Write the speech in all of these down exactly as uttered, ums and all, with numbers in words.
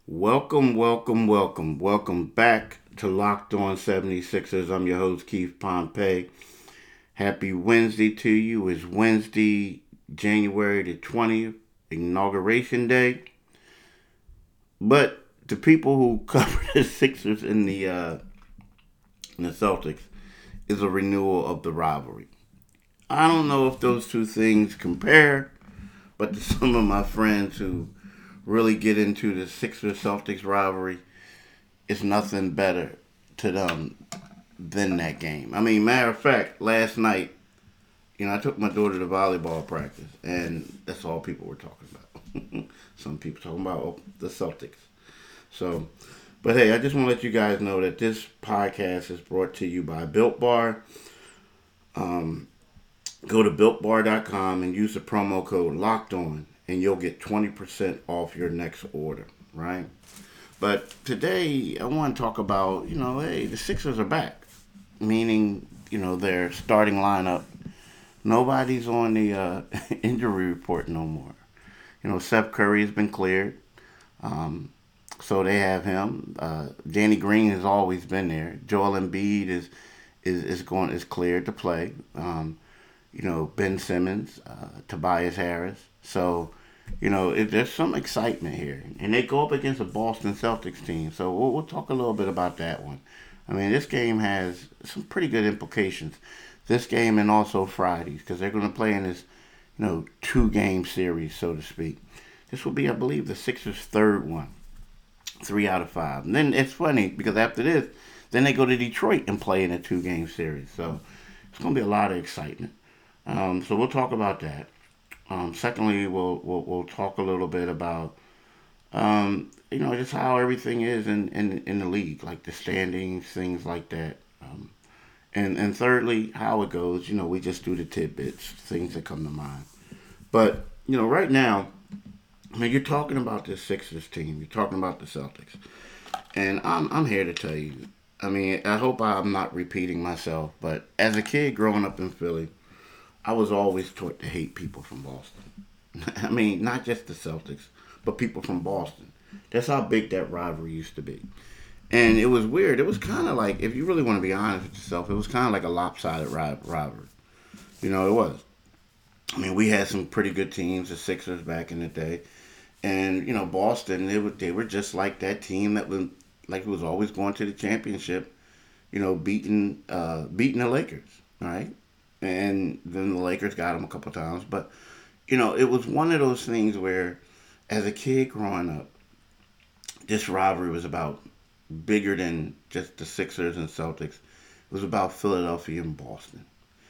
Welcome, welcome, welcome, welcome back to Locked On seventy-sixers. I'm your host, Keith Pompey. Happy Wednesday to you. It's Wednesday, January the twentieth, Inauguration Day. But the people who cover the Sixers in the, uh, in the Celtics is a renewal of the rivalry. I don't know if those two things compare, but to some of my friends who really get into the Sixers Celtics rivalry, it's nothing better to them than that game. I mean, matter of fact, last night, you know, I took my daughter to volleyball practice, and that's all people were talking about. Some people talking about oh, the Celtics. So, but hey, I just want to let you guys know that this podcast is brought to you by Built Bar. Um, go to built bar dot com and use the promo code Locked On, and you'll get twenty percent off your next order, right? But today I want to talk about, you know, hey, the Sixers are back, meaning, you know, their starting lineup. Nobody's on the uh, injury report no more. You know, Seth Curry has been cleared, um, so they have him. Uh, Danny Green has always been there. Joel Embiid is is is going is cleared to play. Um, you know, Ben Simmons, uh, Tobias Harris. So, you know, it, there's some excitement here. And they go up against a Boston Celtics team. So we'll, we'll talk a little bit about that one. I mean, this game has some pretty good implications. This game and also Fridays, because they're going to play in this, you know, two-game series, so to speak. This will be, I believe, the Sixers' third one. Three out of five. And then it's funny, because after this, then they go to Detroit and play in a two-game series. So it's going to be a lot of excitement. Um, so we'll talk about that. Um, secondly, we'll, we'll we'll talk a little bit about um, you know just how everything is in, in in the league, like the standings, things like that. Um, and and thirdly, how it goes. You know, we just do the tidbits, things that come to mind. But you know, right now, I mean, you're talking about this Sixers team. You're talking about the Celtics, and I'm I'm here to tell you. I mean, I hope I'm not repeating myself, but as a kid growing up in Philly, I was always taught to hate people from Boston. I mean, not just the Celtics, but people from Boston. That's how big that rivalry used to be. And it was weird. It was kind of like, if you really want to be honest with yourself, it was kind of like a lopsided ri- rivalry. You know, it was. I mean, we had some pretty good teams, the Sixers back in the day. And, you know, Boston, they were, they were just like that team that was, like, was always going to the championship, you know, beating, uh, beating the Lakers, right? And then the Lakers got them a couple times. But, you know, it was one of those things where, as a kid growing up, this rivalry was about bigger than just the Sixers and Celtics. It was about Philadelphia and Boston.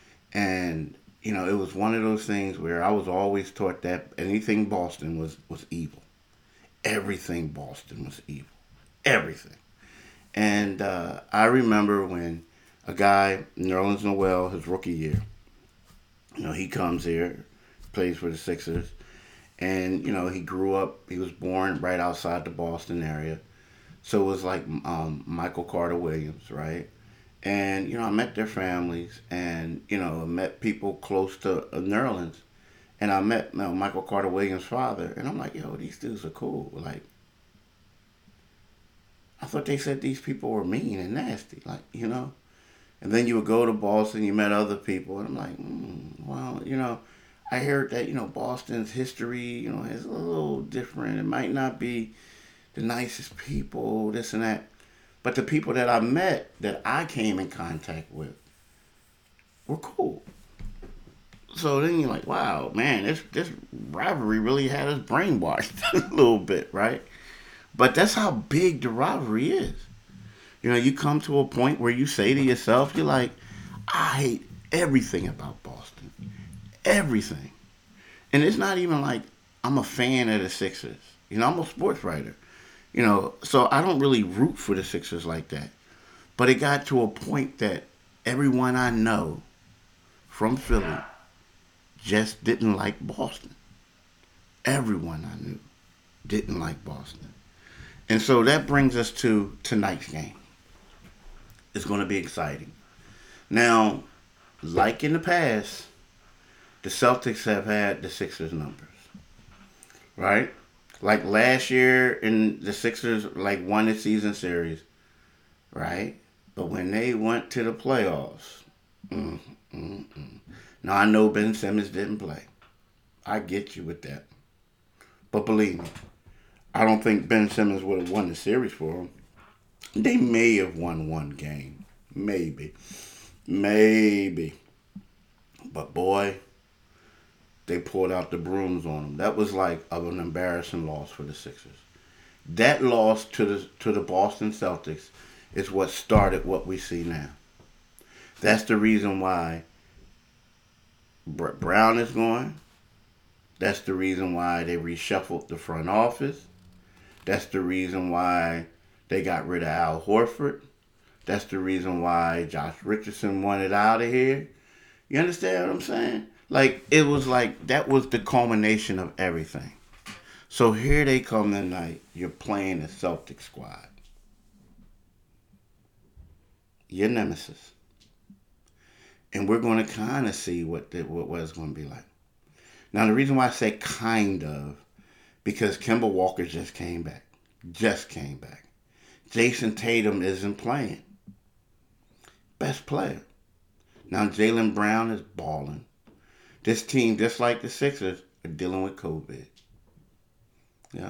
And, you know, it was one of those things where I was always taught that anything Boston was, was evil. Everything Boston was evil. Everything. And uh, I remember when a guy, Nerlens Noel, his rookie year, you know, he comes here, plays for the Sixers, and you know, he grew up. He was born right outside the Boston area, so it was like um, Michael Carter Williams, right? And you know, I met their families, and you know, I met people close to uh, Nerlens, and I met you know, Michael Carter Williams' father, and I'm like, yo, these dudes are cool. Like, I thought they said these people were mean and nasty, like you know. And then you would go to Boston, you met other people, and I'm like, mm, well, you know, I heard that, you know, Boston's history, you know, is a little different. It might not be the nicest people, this and that. But the people that I met, that I came in contact with, were cool. So then you're like, wow, man, this, this rivalry really had us brainwashed a little bit, right? But that's how big the rivalry is. You know, you come to a point where you say to yourself, you're like, I hate everything about Boston. Everything. And it's not even like I'm a fan of the Sixers. You know, I'm a sports writer. You know, so I don't really root for the Sixers like that. But it got to a point that everyone I know from Philly just didn't like Boston. Everyone I knew didn't like Boston. And so that brings us to tonight's game. It's going to be exciting. Now, like in the past, the Celtics have had the Sixers numbers, right? Like last year, in the Sixers like won the season series, right? But when they went to the playoffs, mm, mm, mm. Now I know Ben Simmons didn't play. I get you with that. But believe me, I don't think Ben Simmons would have won the series for them. They may have won one game. Maybe. Maybe. But boy, they pulled out the brooms on them. That was like an embarrassing loss for the Sixers. That loss to the to the Boston Celtics is what started what we see now. That's the reason why Brett Brown is going. That's the reason why they reshuffled the front office. That's the reason why they got rid of Al Horford. That's the reason why Josh Richardson wanted out of here. You understand what I'm saying? Like, it was like, that was the culmination of everything. So here they come tonight. You're playing the Celtic squad. Your nemesis. And we're going to kind of see what, the, what, what it's going to be like. Now, the reason why I say kind of, because Kemba Walker just came back. Just came back. Jason Tatum isn't playing. Best player. Now, Jaylen Brown is balling. This team, just like the Sixers, are dealing with COVID. Yeah.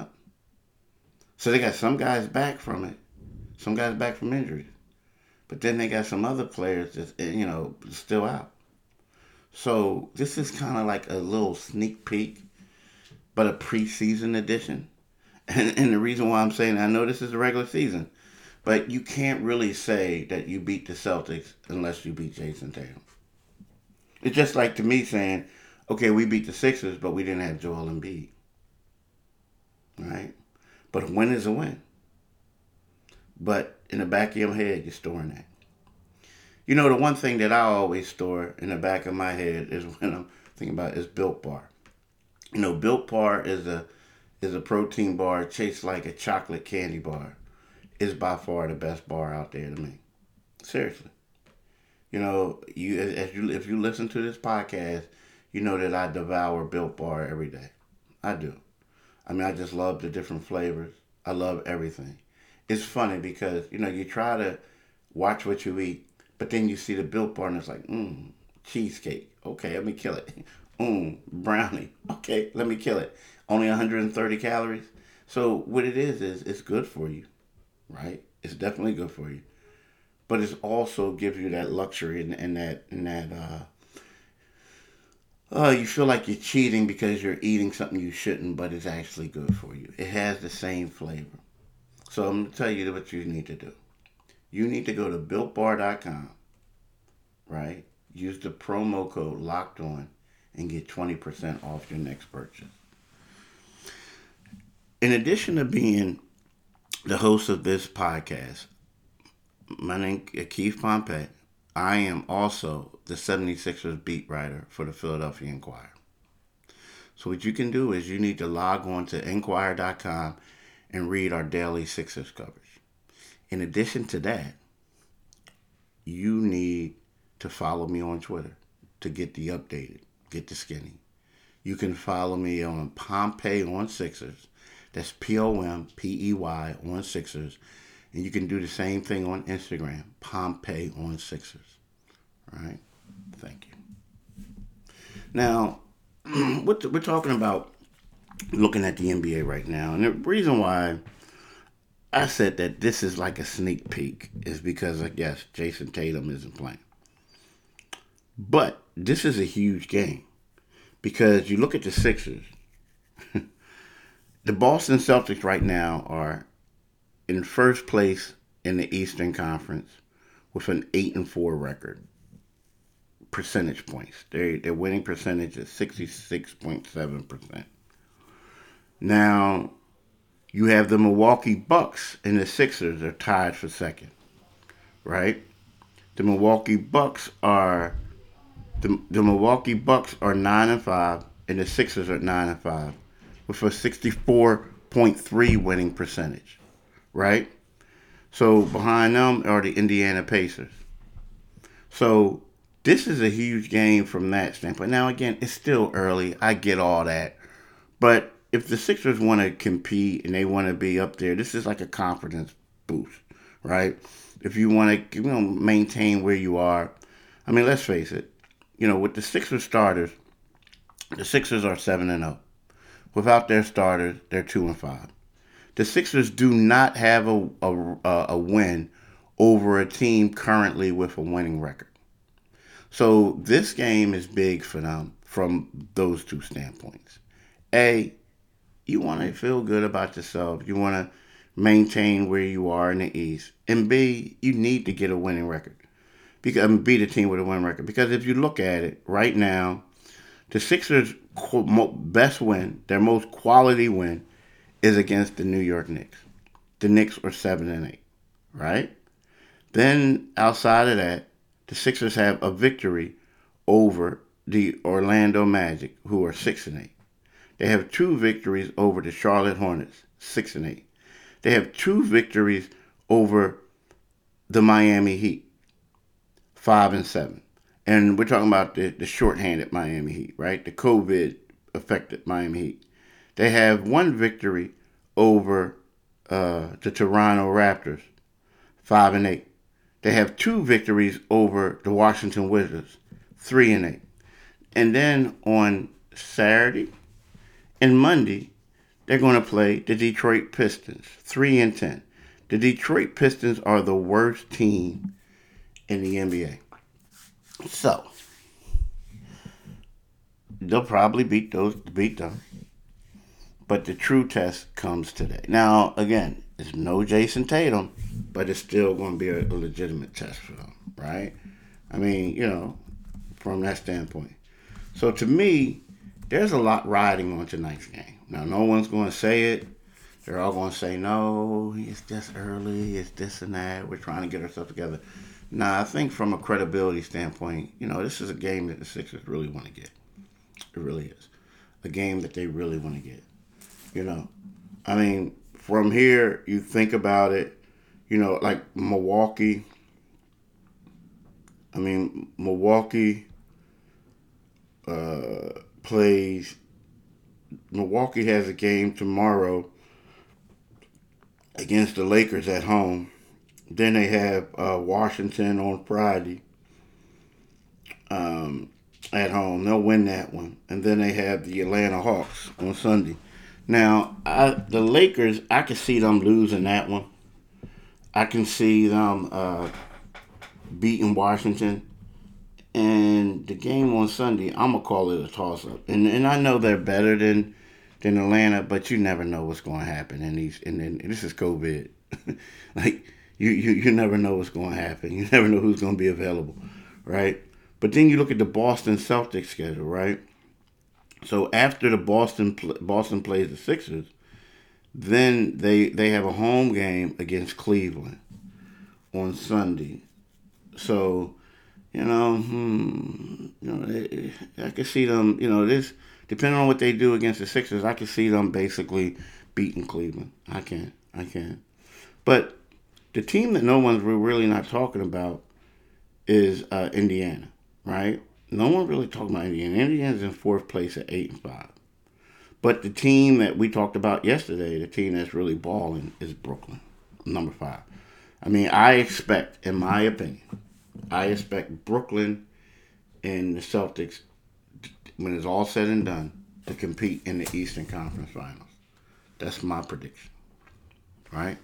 So they got some guys back from it. Some guys back from injuries. But then they got some other players that, you know, still out. So this is kind of like a little sneak peek, but a preseason edition. And, and the reason why I'm saying, I know this is the regular season, but you can't really say that you beat the Celtics unless you beat Jason Tatum. It's just like to me saying, okay, we beat the Sixers, but we didn't have Joel Embiid. Right? But a win is a win. But in the back of your head, you're storing that. You know, the one thing that I always store in the back of my head is when I'm thinking about is Built Bar. You know, Built Bar is a is a protein bar tastes like a chocolate candy bar. It's by far the best bar out there to me. Seriously. You know, you as you if you listen to this podcast, you know that I devour Built Bar every day. I do. I mean, I just love the different flavors. I love everything. It's funny because, you know, you try to watch what you eat, but then you see the Built Bar and it's like, mmm, cheesecake. Okay, let me kill it. Mmm, brownie. Okay, let me kill it. Only one hundred thirty calories. So what it is, is it's good for you, right? It's definitely good for you. But it also gives you that luxury and, and that, and that, uh, uh, you feel like you're cheating because you're eating something you shouldn't, but it's actually good for you. It has the same flavor. So I'm going to tell you what you need to do. You need to go to built bar dot com, right? Use the promo code locked on and get twenty percent off your next purchase. In addition to being the host of this podcast, my name is Keith Pompey. I am also the seventy-sixers beat writer for the Philadelphia Inquirer. So what you can do is you need to log on to enquirer dot com and read our daily Sixers coverage. In addition to that, you need to follow me on Twitter to get the updated, get the skinny. You can follow me on Pompey on Sixers. That's P O M P E Y on Sixers. And you can do the same thing on Instagram, Pompey on Sixers. All right? Thank you. Now, we're talking about looking at the N B A right now. And the reason why I said that this is like a sneak peek is because, I guess, Jason Tatum isn't playing. But this is a huge game because you look at the Sixers. The Boston Celtics right now are in first place in the Eastern Conference with an eight and four record. Percentage points. Their their winning percentage is sixty-six point seven percent. Now, you have the Milwaukee Bucks and the Sixers are tied for second, right? The Milwaukee Bucks are the, the Milwaukee Bucks are nine and five, and the Sixers are nine and five, with a sixty-four point three winning percentage, right? So behind them are the Indiana Pacers. So this is a huge game from that standpoint. Now again, it's still early. I get all that, but if the Sixers want to compete and they want to be up there, this is like a confidence boost, right? If you want to, you know, maintain where you are, I mean, let's face it. You know, with the Sixers starters, the Sixers are seven and zero. Without their starters, they're two and five. The Sixers do not have a a, a win over a team currently with a winning record. So this game is big for them from those two standpoints. A, you want to feel good about yourself. You want to maintain where you are in the East. And B, you need to get a winning record. Because I mean, beat a team with a winning record. Because if you look at it right now, the Sixers' best win, their most quality win, is against the New York Knicks. The Knicks are seven and eight, right? Then outside of that, the Sixers have a victory over the Orlando Magic, who are six and eight. They have two victories over the Charlotte Hornets, six and eight. They have two victories over the Miami Heat, five and seven. And we're talking about the, the shorthanded Miami Heat, right? The COVID affected Miami Heat. They have one victory over uh, the Toronto Raptors, five and eight. They have two victories over the Washington Wizards, three and eight. And then on Saturday and Monday, they're going to play the Detroit Pistons, three and ten. The Detroit Pistons are the worst team in the N B A. So they'll probably beat those, beat them. But the true test comes today. Now, again, it's no Jason Tatum, but it's still going to be a, a legitimate test for them, right? I mean, you know, from that standpoint. So to me, there's a lot riding on tonight's game. Now, no one's going to say it. They're all going to say, no, it's just early, it's this and that. We're trying to get ourselves together. Now, I think from a credibility standpoint, you know, this is a game that the Sixers really want to get. It really is. A game that they really want to get. You know, I mean, from here, you think about it, you know, like Milwaukee. I mean, Milwaukee uh, plays, Milwaukee has a game tomorrow against the Lakers at home. Then they have uh, Washington on Friday um, at home. They'll win that one. And then they have the Atlanta Hawks on Sunday. Now, I, the Lakers, I can see them losing that one. I can see them uh, beating Washington. And the game on Sunday, I'm going to call it a toss-up. And and I know they're better than than Atlanta, but you never know what's going to happen. in these. And, and this is COVID. like, you, you, you never know what's going to happen. You never know who's going to be available, right? But then you look at the Boston Celtics schedule, right? So after the Boston Boston plays the Sixers, then they they have a home game against Cleveland on Sunday. So, you know, hmm, you know, I can see them. You know, this depending on what they do against the Sixers, I can see them basically beating Cleveland. I can, I can. But the team that no one's really not talking about is uh, Indiana, right? No one really talking about Indiana. Indiana's in fourth place at eight and five. But the team that we talked about yesterday, the team that's really balling, is Brooklyn, number five. I mean, I expect, in my opinion, I expect Brooklyn and the Celtics, when it's all said and done, to compete in the Eastern Conference Finals. That's my prediction, right?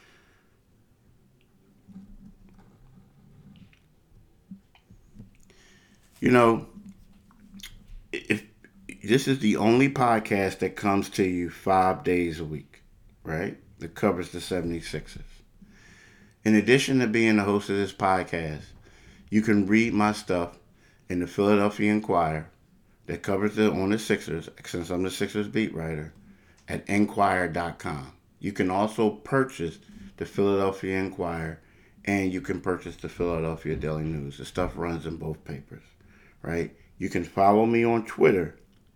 You know, if this is the only podcast that comes to you five days a week, right? That covers the seventy-sixers. In addition to being the host of this podcast, you can read my stuff in the Philadelphia Inquirer that covers the on the Sixers, since I'm the Sixers beat writer, at enquirer dot com. You can also purchase the Philadelphia Inquirer, and you can purchase the Philadelphia Daily News. The stuff runs in both papers, right? You can follow me on Twitter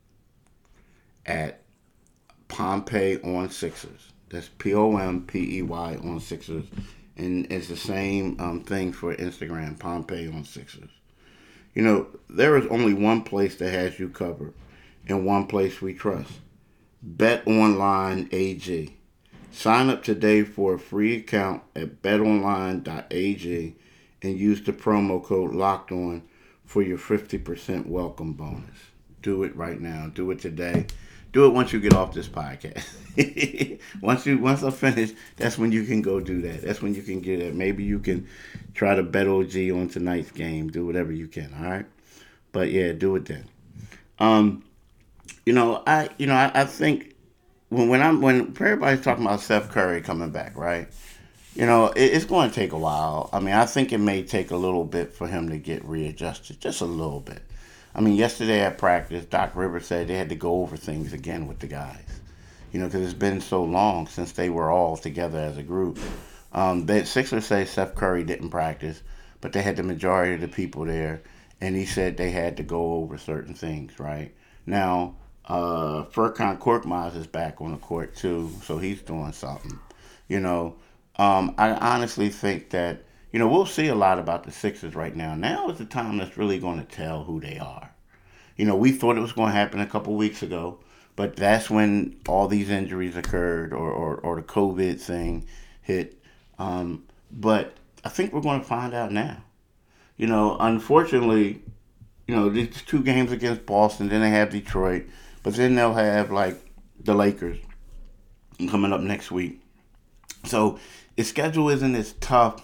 at Pompey on Sixers. That's P O M P E Y on Sixers. And it's the same um, thing for Instagram, Pompey on Sixers. You know, there is only one place that has you covered and one place we trust. BetOnline A G. Sign up today for a free account at bet online dot a g and use the promo code LOCKEDON for your fifty percent welcome bonus. Do it right now. Do it today. Do it once you get off this podcast. once you once I finish, that's when you can go do that. That's when you can get it. Maybe you can try to bet O G on tonight's game. Do whatever you can. All right. But yeah, do it then. Um, you know, I you know I, I think when when I'm when everybody's talking about Steph Curry coming back, right? You know, it, it's going to take a while. I mean, I think it may take a little bit for him to get readjusted, just a little bit. I mean, yesterday at practice, Doc Rivers said they had to go over things again with the guys. You know, because it's been so long since they were all together as a group. Um, the Sixers say Steph Curry didn't practice, but they had the majority of the people there, and he said they had to go over certain things, right? Now, uh, Furkan Korkmaz is back on the court too, so he's doing something. You know, um, I honestly think that, you know, we'll see a lot about the Sixers right now. Now is the time that's really going to tell who they are. You know, we thought it was going to happen a couple weeks ago, but that's when all these injuries occurred, or, or, or the COVID thing hit. Um, but I think we're going to find out now. You know, unfortunately, you know, these two games against Boston, then they have Detroit, but then they'll have, like, the Lakers coming up next week. So his schedule isn't as tough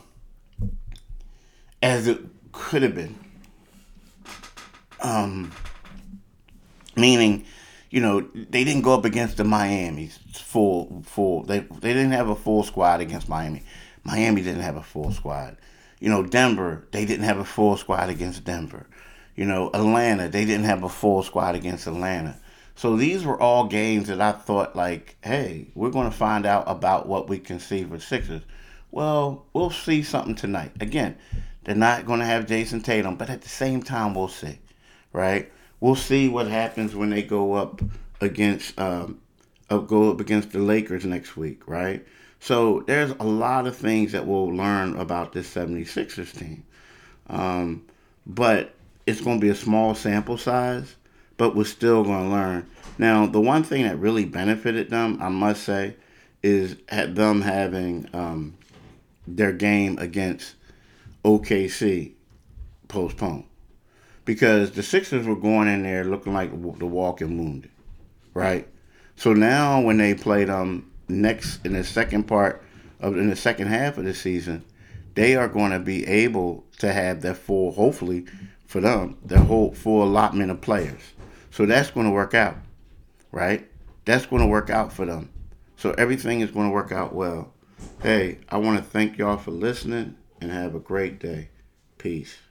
as it could have been. Um, meaning, you know, they didn't go up against the Miami's full, full. They they didn't have a full squad against Miami. Miami didn't have a full squad. You know, Denver, they didn't have a full squad against Denver. You know, Atlanta, they didn't have a full squad against Atlanta. So these were all games that I thought, like, hey, we're going to find out about what we can see for Sixers. Well, we'll see something tonight. Again, they're not going to have Jason Tatum, but at the same time, we'll see, right? We'll see what happens when they go up against um, up, go up against the Lakers next week, right? So there's a lot of things that we'll learn about this 76ers team. Um, but it's going to be a small sample size, but we're still going to learn. Now, the one thing that really benefited them, I must say, is at them having um, their game against O K C postponed. Because the Sixers were going in there looking like the walking wounded, right? So now when they play them next in the second part of in the second half of the season, they are going to be able to have their full, hopefully for them, their whole full allotment of players. So that's going to work out, right? That's going to work out for them. So everything is going to work out well. Hey, I want to thank y'all for listening and have a great day. Peace.